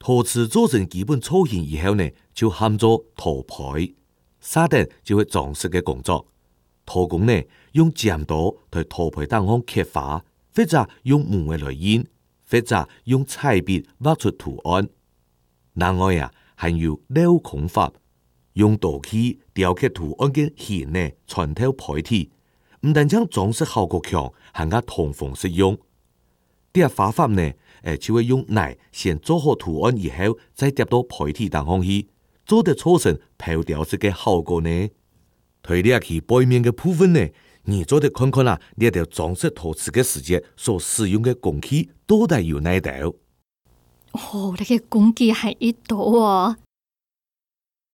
陶瓷做成基本造型以後呢，就喊做陶胚，下等就會裝飾嘅工作。陶工呢，用剪刀在陶胚當中刻花，或者用木來印，或者用彩筆畫出圖案。另外啊，還有鏤空法，用陶器雕刻圖案嘅線呢，穿透胚體，唔但將裝飾效果強，還加通風適用。啲畫法呢，就會用泥先做好圖案以後，再疊到胚體當中去，做得做成漂雕式嘅效果呢。推呢去背面嘅部分呢，你做得看看啦，呢條裝飾陶瓷嘅時節所使用嘅工具到底有哪道？ 哦，你嘅工具係一道啊！